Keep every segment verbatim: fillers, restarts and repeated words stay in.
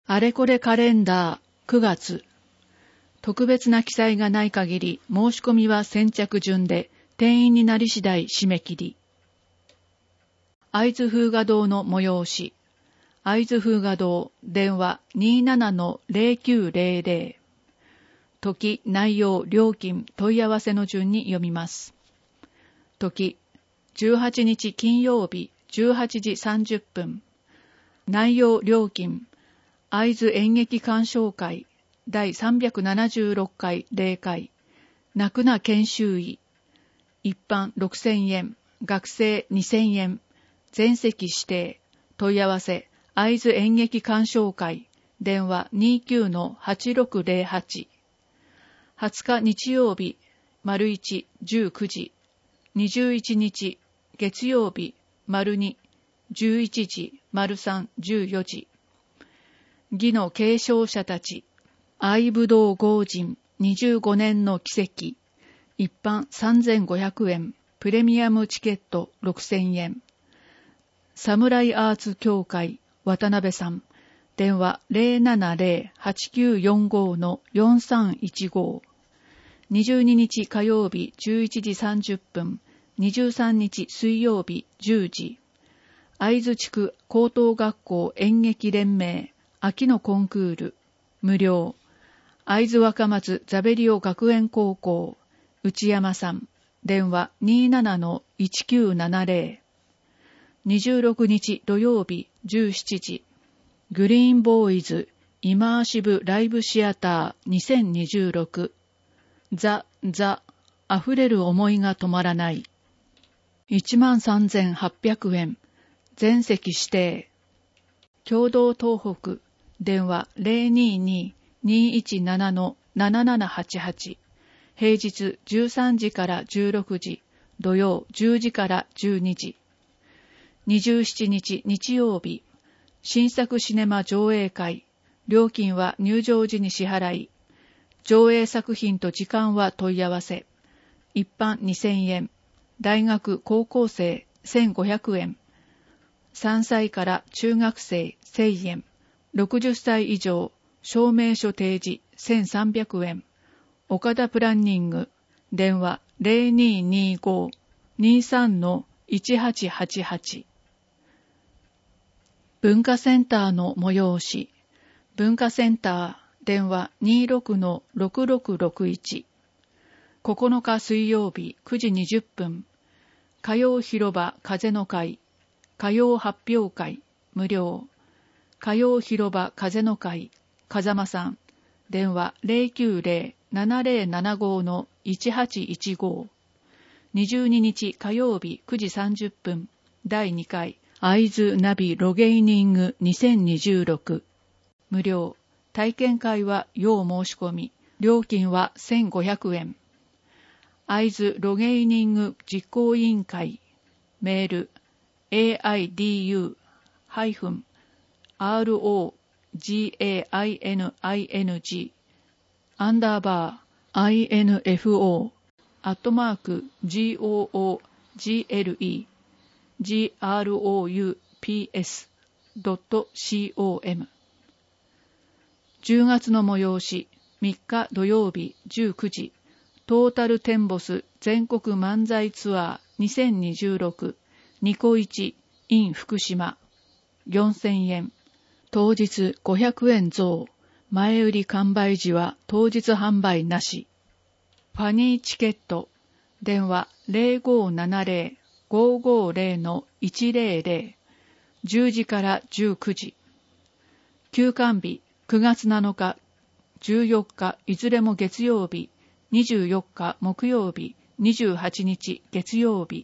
あれこれカレンダーくがつ。特別な記載がない限り申し込みは先着順で定員になり次第締め切り。会津風雅堂の催し。会津風雅堂電話 にじゅうななのゼロきゅうゼロゼロ。時、内容、料金、問い合わせの順に読みます。時、じゅうはちにち金曜日じゅうはちじさんじゅっぷん。内容、料金、会津演劇鑑賞会だいさんびゃくななじゅうろっかい例会、泣くな研修医、一般ろくせんえん、学生にせんえん、全席指定、問い合わせ、会津演劇鑑賞会、電話 にじゅうきゅうのはちろくゼロはち。はつか日曜日、丸いち、じゅうくじ、にじゅういちにち、月曜日、丸に、じゅういちじ、丸さん、じゅうよじ。義の継承者たち、愛武道豪人にじゅうごねんの奇跡、一般さんぜんごひゃくえん、プレミアムチケットろくせんえん。サムライアーツ協会、渡辺さん、電話 ゼロななゼロ はちきゅうよんご のよんさんいちご。にじゅうににち火曜日じゅういちじさんじゅっぷん、にじゅうさんにち水曜日じゅうじ。会津地区高等学校演劇連盟、秋のコンクール、無料。会津若松ザベリオ学園高校、内山さん、電話 にじゅうななのいちきゅうななゼロ。にじゅうろくにち土曜日じゅうしちじ。グリーンボーイズイマーシブライブシアターにせんにじゅうろく。ザ・ザ・溢れる思いが止まらない。いちまんさんぜんはっぴゃくえん。全席指定。共同東北。電話 ゼロにに にいちななのななななはちはち。平日じゅうさんじからじゅうろくじ。土曜じゅうじからじゅうにじ。にじゅうしちにち日曜日。新作シネマ上映会。料金は入場時に支払い。上映作品と時間は問い合わせ。一般にせんえん。大学高校生せんごひゃくえん。さんさいから中学生せんえん。ろくじゅっさい以上、証明書提示せんさんびゃくえん。岡田プランニング、電話 ゼロににご にさんのいちはちはちはち。文化センターの催し、文化センター、電話 にじゅうろくのろくろくろくいち。ここのか水曜日くじにじゅっぷん、火曜広場風の会、火曜発表会、無料。火曜広場風の会、風間さん、電話 ゼロきゅうゼロ ななゼロななご のいちはちいちご。にじゅうににち火曜日くじさんじゅっぷん、だいにかい、会津ナビロゲイニングにせんにじゅうろく。無料。体験会は要申し込み。料金はせんごひゃくえん。会津ロゲイニング実行委員会。メール エーアイディーユー ハイフン アールオージェーアイエヌアイエヌジー アンダーバー アイエヌエフオー アットマーク ジーオーオージーエルイー ジーアールオーユーピーエス ドット コム。じゅうがつの催し、みっか土曜日じゅうくじ、トータルテンボス全国漫才ツアーにせんにじゅうろく、ニコイチ in 福島、よんせんえん。当日ごひゃくえん増。前売り完売時は当日販売なし。ファニーチケット。電話 ゼロごななゼロ ごごゼロのいちゼロゼロ。じゅうじからじゅうくじ。休館日くがつなのか、じゅうよっかいずれも月曜日、にじゅうよっか木曜日、にじゅうはちにち月曜日。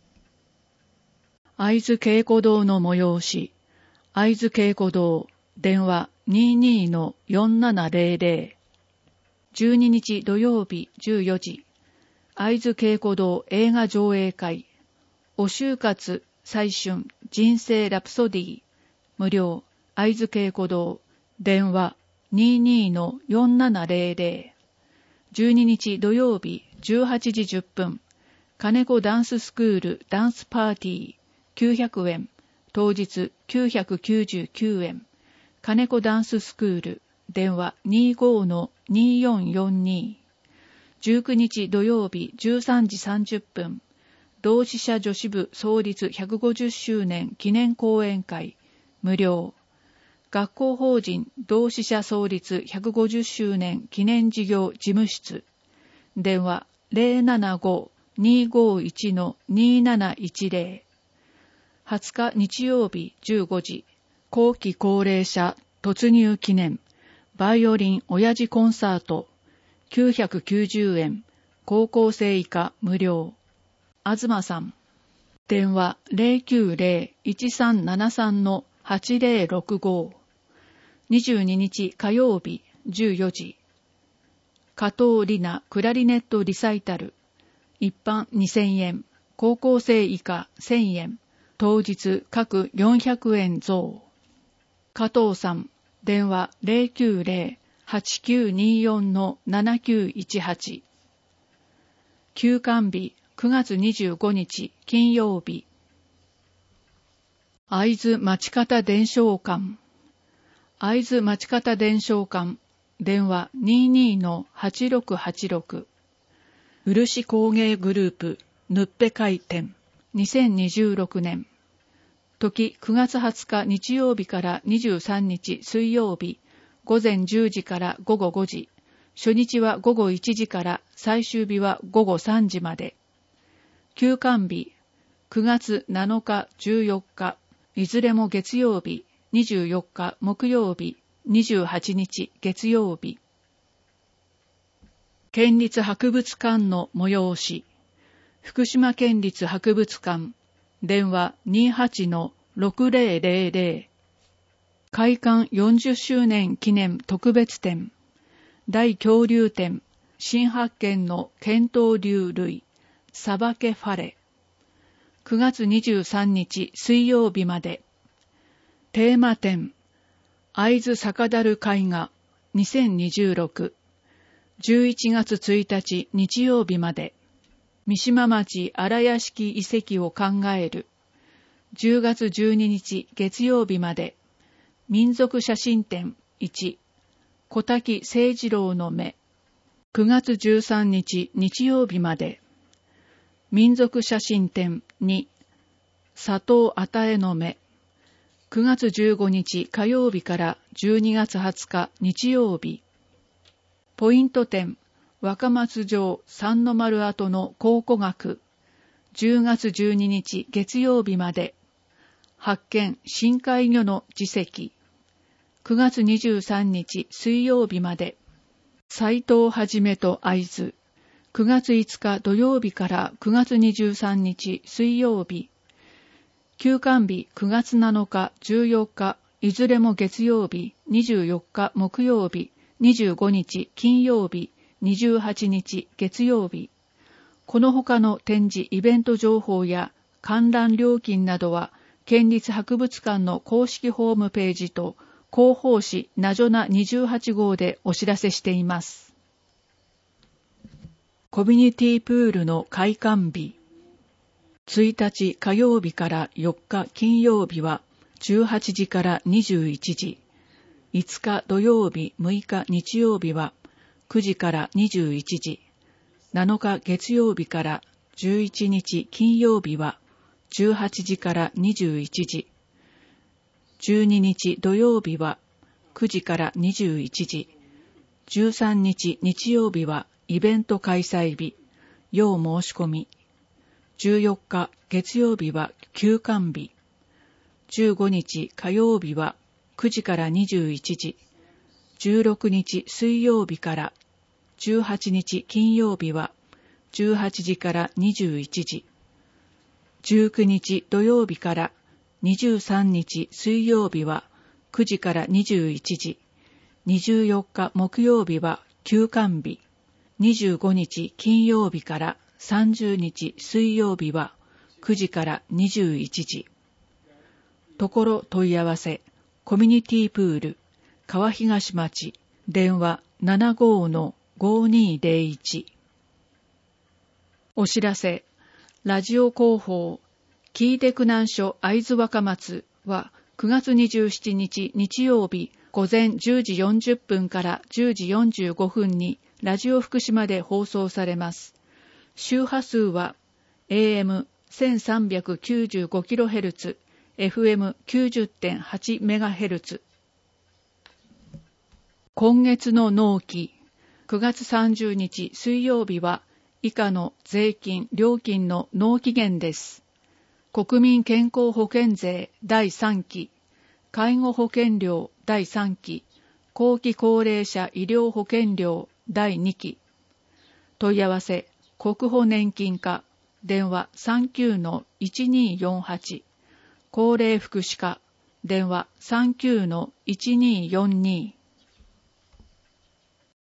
会津稽古堂の催し。会津稽古堂、電話 にじゅうにのよんななゼロゼロ。じゅうににち土曜日じゅうよじ。会津稽古堂映画上映会。お就活最春人生ラプソディ。無料。会津稽古堂、電話 にじゅうにのよんななゼロゼロ。じゅうににち土曜日じゅうはちじじゅっぷん。金子ダンススクールダンスパーティーきゅうひゃくえん。当日きゅうひゃくきゅうじゅうきゅうえん。 金子ダンススクール、電話 にじゅうごのにじゅうよんよんに。じゅうくにち土曜日じゅうさんじさんじゅっぷん、同志社女子部創立ひゃくごじゅっしゅうねん記念講演会、無料。学校法人同志社創立ひゃくごじゅっしゅうねん記念事業事務室、電話 ゼロななごにーごいちのにーなないちゼロ。はつか日曜日じゅうごじ、後期高齢者突入記念、バイオリン親父コンサート、きゅうひゃくきゅうじゅうえん、高校生以下無料。あずまさん。電話 ゼロきゅうゼロいちさんななさんのはちゼロろくご。にじゅうににち火曜日じゅうよじ。加藤里奈クラリネットリサイタル。一般にせんえん、高校生以下せんえん、当日各よんひゃくえん増。加藤さん。電話 ゼロきゅうゼロ はちきゅうによんのななきゅういちはち。休館日くがつにじゅうごにち金曜日。会津町方伝承館。会津町方伝承館。電話 にじゅうにのはちろくはちろく。漆工芸グループヌッペ開店。にせんにじゅうろくねん。時くがつはつか日曜日からにじゅうさんにち水曜日、午前じゅうじから午後ごじ、初日は午後いちじから最終日は午後さんじまで。休館日、くがつなのかじゅうよっか、いずれも月曜日、にじゅうよっか木曜日、にじゅうはちにち月曜日。県立博物館の催し、福島県立博物館、電話 にじゅうはちのろくゼロゼロゼロ。開館よんじゅっしゅうねん記念特別展。大恐竜展、新発見の剣闘竜類、サバケファレ。くがつにじゅうさんにち水曜日まで。テーマ展、会津酒樽絵画にせんにじゅうろく。じゅういちがつついたち日曜日まで。三島町荒屋敷遺跡を考える。じゅうがつじゅうににち月曜日まで。民族写真展いち。小滝清次郎の目。くがつじゅうさんにち日曜日まで。民族写真展に。佐藤与えの目。くがつじゅうごにち火曜日からじゅうにがつはつか日曜日。ポイント展。若松城三の丸跡の考古学。じゅうがつじゅうににち月曜日まで。発見深海魚の耳石。くがつにじゅうさんにち水曜日まで。斎藤はじめと会津。くがついつか土曜日からくがつにじゅうさんにち水曜日。休館日くがつなのかじゅうよっか、いずれも月曜日、にじゅうよっか木曜日、にじゅうごにち金曜日、にじゅうはちにち月曜日。この他の展示イベント情報や観覧料金などは県立博物館の公式ホームページと広報誌なじょなにじゅうはちごうでお知らせしています。コミュニティプールの開館日。ついたち火曜日からよっか金曜日はじゅうはちじからにじゅういちじ。いつか土曜日むいか日曜日はくじからにじゅういちじ。なのか月曜日からじゅういちにち金曜日はじゅうはちじからにじゅういちじ。じゅうににち土曜日はくじからにじゅういちじ。じゅうさんにち日曜日はイベント開催日、要申し込み。じゅうよっか月曜日は休館日。じゅうごにち火曜日はくじからにじゅういちじ。じゅうろくにち水曜日からじゅうはちにち金曜日はじゅうはちじからにじゅういちじ。じゅうくにち土曜日からにじゅうさんにち水曜日はくじからにじゅういちじ。にじゅうよっか木曜日は休館日。にじゅうごにち金曜日からさんじゅうにち水曜日はくじからにじゅういちじ。ところ問い合わせ、コミュニティプール、川東町、電話 ななごのごにーぜろいち。お知らせ、ラジオ広報、聞いてくなんしょ会津若松はくがつにじゅうしちにち日曜日午前じゅうじよんじゅっぷんからじゅうじよんじゅうごふんにラジオ福島で放送されます。周波数は エーエムせんさんびゃくきゅうじゅうごキロヘルツ、エフエムきゅうじゅってんはちメガヘルツ。今月の納期、くがつさんじゅうにち水曜日は以下の税金・料金の納期限です。国民健康保険税だいさんき、介護保険料だいさんき、後期高齢者医療保険料だいにき。問い合わせ、国保年金課、電話 さんきゅうのいちにーよんはち、高齢福祉課、電話 さんきゅうのいちにーよんに。